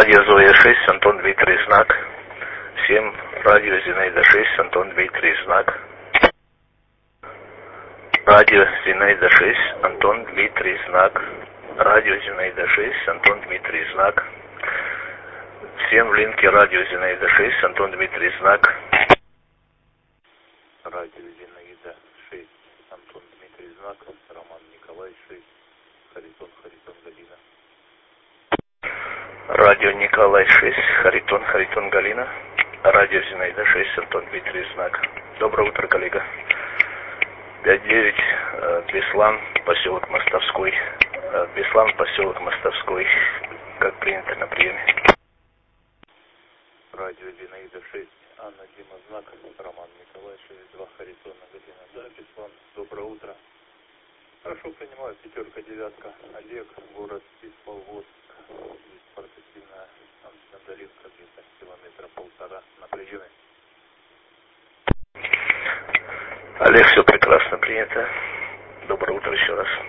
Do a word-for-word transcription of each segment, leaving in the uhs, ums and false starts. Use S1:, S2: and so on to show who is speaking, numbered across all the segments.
S1: Радио Зоя шесть, Антон Дмитрий, знак. семь, радио Зинаида шесть, Антон Дмитрий, знак. Радио Зинаида шесть, Антон Дмитрий, знак. Радио Зинаида шесть, Антон Дмитрий, знак. Всем в линке радио Зинаида шесть, Антон Дмитрий, знак.
S2: Радио Зинаида шесть, Антон Дмитрий, знак. Роман Николай шесть, Харитон, Харитон, Галина.
S1: Радио Николай шесть, Харитон, Харитон, Галина. Радио Зинаида шесть, Антон Дмитрий, знак. Доброе утро, коллега. пять девять, Беслан, поселок Мостовской. Беслан, поселок Мостовской. Как принято на приеме.
S2: Радио Зинаида шесть, Анна, Дима, знак. Роман Николай шесть, два, Харитон, Галина. Да, Беслан, доброе утро. Хорошо принимаю, пятерка, девятка. Олег, город Кисловодск. Здесь спортивная Антоновка, где-то километра полтора на приеме.
S1: Олег, все прекрасно принято. Доброе утро еще раз.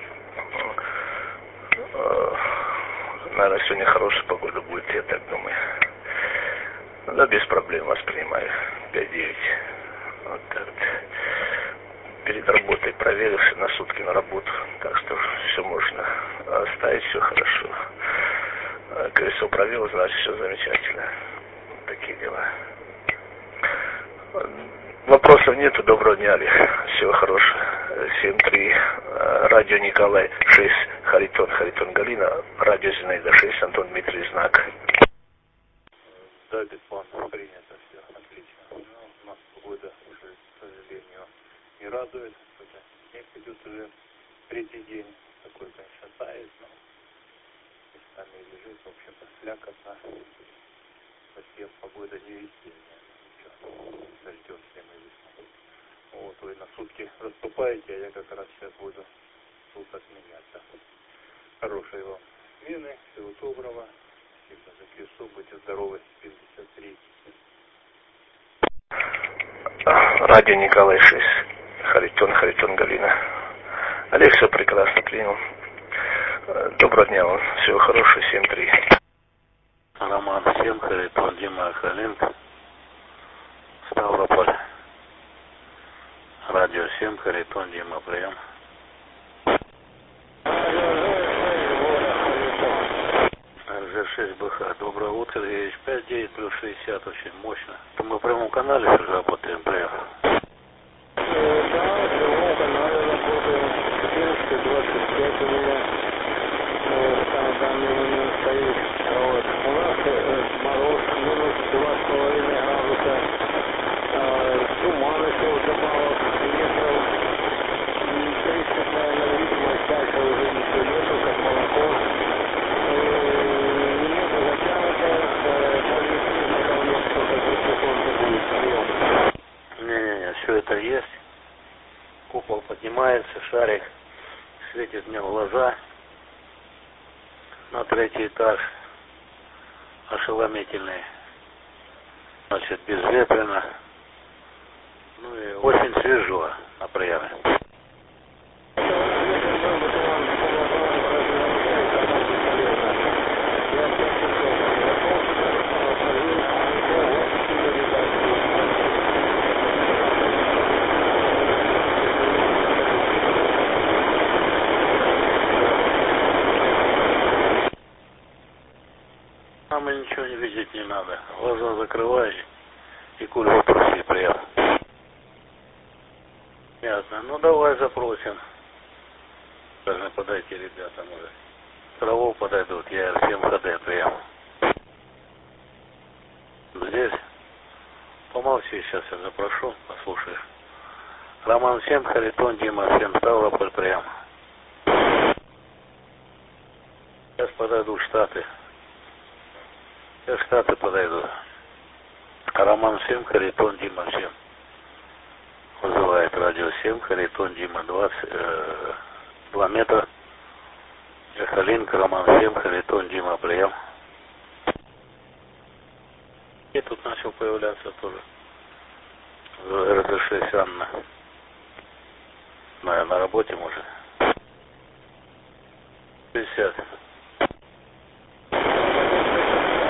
S1: Наверное, сегодня хорошая погода будет, я так думаю. Да, без проблем воспринимаю. пять девять. Вот так. Перед работой проверился на сутки на работу. Так что все можно оставить, все хорошо. Колесо проверил, значит, все замечательно. Вот такие дела. Вопросов нету. Доброго дня, Олег. Всего хорошего. семь три. Радио Николай шесть, Харитон, Харитон, Галина. Радио Зинаида шесть, Антон Дмитрий, знак.
S2: Да, Беслан, принято, все отлично. Ну, у нас погода уже, к сожалению, не радует. Хотя снег идет уже третий день. Такой, конечно, тает, но местами лежит, в общем-то, слякотно. Совсем погода не весенняя. Ничего, дождемся мы весной. Вот, вы на сутки расступаете, а я как раз сейчас буду суток меняться. Хорошей вам смены, всего доброго. Спасибо за колесо, будьте здоровы. пятьдесят три.
S1: Радио Николай шесть, Харитон, Харитон, Галина. Олег все прекрасно принял. Доброго дня вам. Всего хорошего. семь три.
S3: Роман семь, Харитон, Дима, Ахаленко. Ставрополь. Радио семь, Харитон, Дима, прием. эр жэ шесть бэ ха. Доброе утро, пять девять плюс шестьдесят, очень мощно. Это мы в прямом канале же работаем, прием.
S4: Да, в прямом канале работаем. четырнадцать двадцать пять у меня на данный момент стоит. Вот. У нас э, мороз минус два с половиной градуса. Э, туман еще вдобавок. Ветров тридцать, наверное, видимость дальше уже ничего нету, как молоко. Небо затянуто, более сильно давно что-то будет, солнце будет, прием.
S3: Не-не-не, все это есть. Купол поднимается, шарик светит мне в глаза. На третий этаж ошеломительный. Значит, безветренно. Ну и очень свежо на приеме. Нам ничего не видеть не надо. Глаза закрывай и куль вопросы приехал. Ясно. Ну давай запросим. Должны подойти ребята, может. Траву подойдут, я всем ХД приехал. Здесь. Помолчи, сейчас я запрошу, послушаешь. Роман семь, Харитон, Дима семь, Ставрополь прием. Сейчас подойдут Штаты. Сейчас Штаты подойдут. Роман семь, Харитон, Дима семь. Вызывает радио семь, Харитон, Дима двадцать, э, два метра. Эхалинка, Роман семь, Харитон, Дима, прием. И тут начал появляться тоже. эр жэ шесть Анна. Наверное, на работе может. пятьдесят.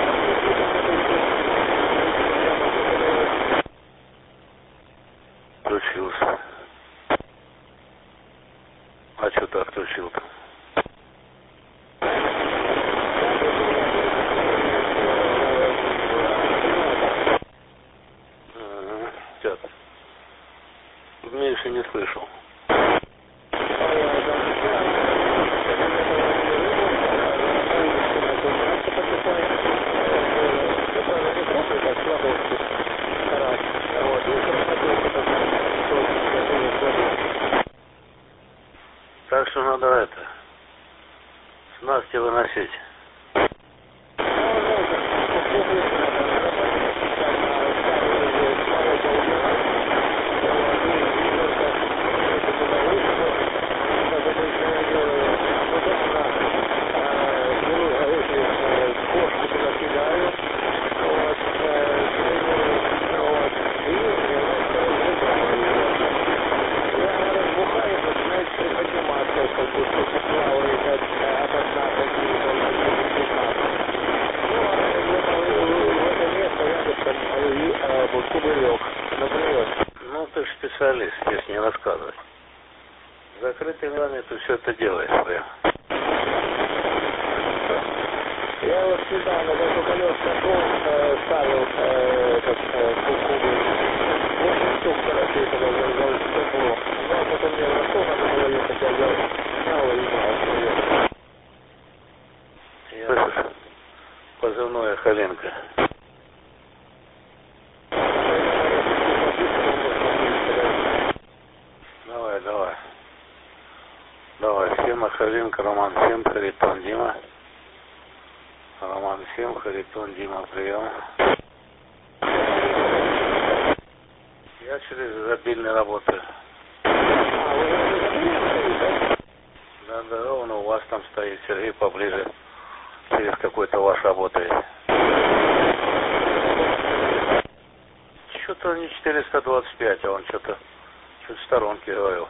S3: подключил. Сейчас. Меньше не слышал. Так что надо это, снасти выносить. Ну, ты же специалист, здесь не рассказывай. Закрытыми глазами ты все это делаешь прям.
S4: Я вот недавно даже колес нашел, э, ставил э, этот э, кубик. восемь штук, короче, когда взял стекло. Я потом мне нашел, надо было ехать, я взял, снял и мало.
S3: Слышишь? Позывное Халинка. Давай, давай. Давай, схема Халинка, Роман семь, Харитон Дима. Роман семь, Харитон Дима, прием. Я через изобильный работаю. Да, да, ровно у вас там стоит Сергей поближе. Через какой-то ваш работает. Что-то не четыреста двадцать пять, а он что-то чуть в сторонке говорил.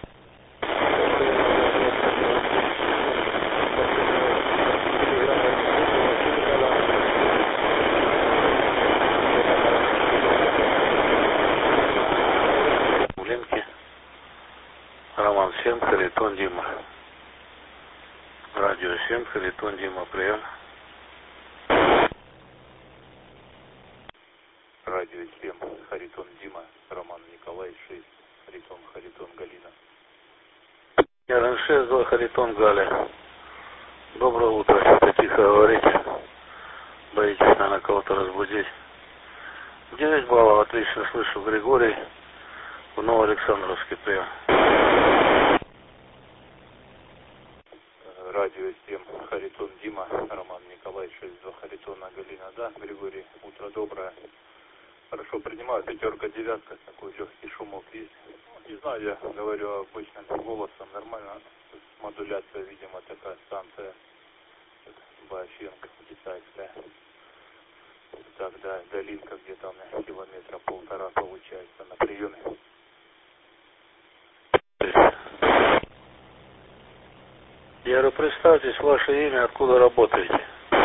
S3: Ленки. Роман семь, Харитон Дима. Радио семь, Харитон Дима, прием.
S2: Радио семь, Харитон Дима, Роман Николай шесть, Харитон, Харитон Галина.
S3: эр шесть, два, Харитон Галя. Доброе утро, что-то тихо говорите. Боитесь, наверное, кого-то разбудить. девять баллов, отлично слышу. Григорий, в Новоалександровске, прием.
S2: Радио семь, Харитон Дима, Роман Николай шесть, два, Харитона Галина. Да, Григорий, утро доброе. Хорошо принимаю, пятерка, девятка, такой легкий шумок есть. Не знаю, я говорю обычным голосом, нормально. Модуляция, видимо, такая станция Баощенко, китайская. Так, да, долинка где-то у меня километра полтора получается на приеме.
S3: Я говорю, представьтесь, ваше имя, откуда работаете?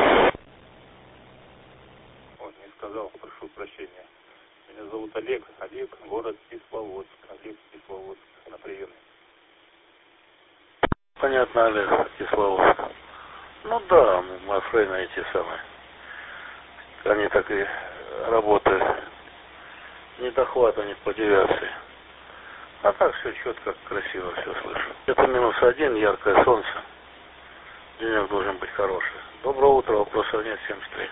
S2: Он не сказал, прошу прощения. Меня зовут Олег. Олег, город Кисловодск. Олег, Кисловодск, на приеме.
S3: Понятно, Олег, Кисловодск. Ну да, мои фрейны эти самые. Они так и работают. Не дохватывают по девиации. А так все четко, красиво все слышу. Это минус один, яркое солнце. Денек должен быть хороший. Доброе утро, вопросов нет, семьдесят три.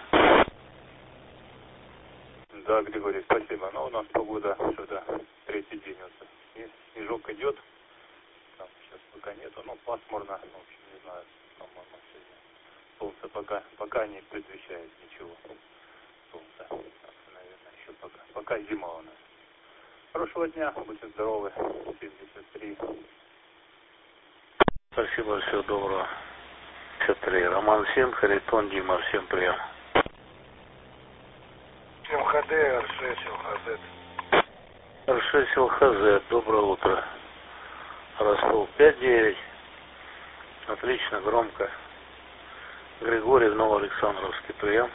S2: Да, Григорий, спасибо. Но у нас погода сюда третий день. Вот. Снежок идет. Там сейчас пока нету, но пасмурно. В общем, не знаю, по-моему, сегодня солнце пока, пока не предвещает ничего. Солнце, так, наверное, еще пока. Пока зима у нас. Хорошего дня, будьте здоровы. семьдесят три.
S3: Спасибо, всего доброго. семьдесят три. Роман семь, Харитон Дима, всем прием.
S5: эм ха дэ, эр шесть, эл ха зет.
S3: эр шесть, эл ха зет, доброе утро. Ростов пять девять. Отлично, громко. Григорий, в Новоалександровске, прием.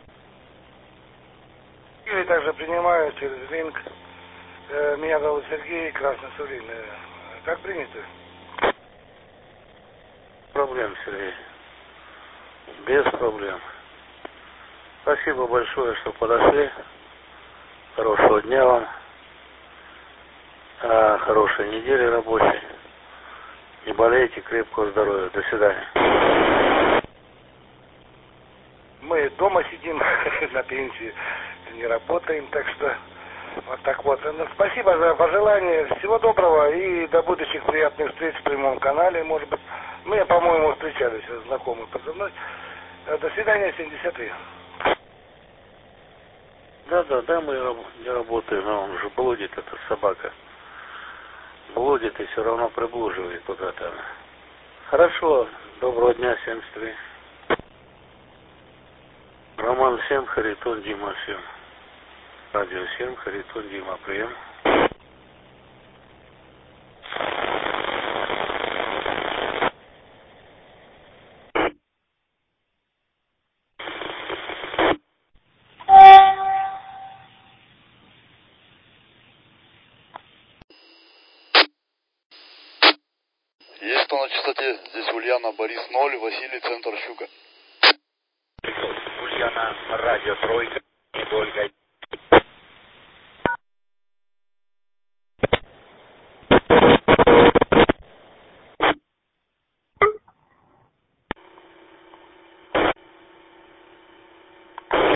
S5: Или также принимаю через линк. Меня зовут Сергей, Красный Сулин. Как принято?
S3: проблем, Сергей. Без проблем. Спасибо большое, что подошли. Хорошего дня вам. А, хорошей недели рабочей. Не болейте, крепкого здоровья. До свидания.
S5: Мы дома сидим на пенсии, не работаем, так что вот так вот. Ну, спасибо за пожелания, всего доброго и до будущих приятных встреч в прямом канале, может быть. Мы, по-моему, встречались, знакомые подо мной. До свидания, семьдесят три.
S3: Да, да, да, мы не работаем, но он же блудит, эта собака. Блудит и все равно приблуживает куда-то. Хорошо, доброго дня, семьдесят три. Роман семь, Харитон, Дима семь. Радио семь, Харитон, Дима, прием.
S6: Есть кто на частоте? Здесь Ульяна, Борис ноль, Василий, центр Щука.
S3: Ульяна, радио тройка, не только.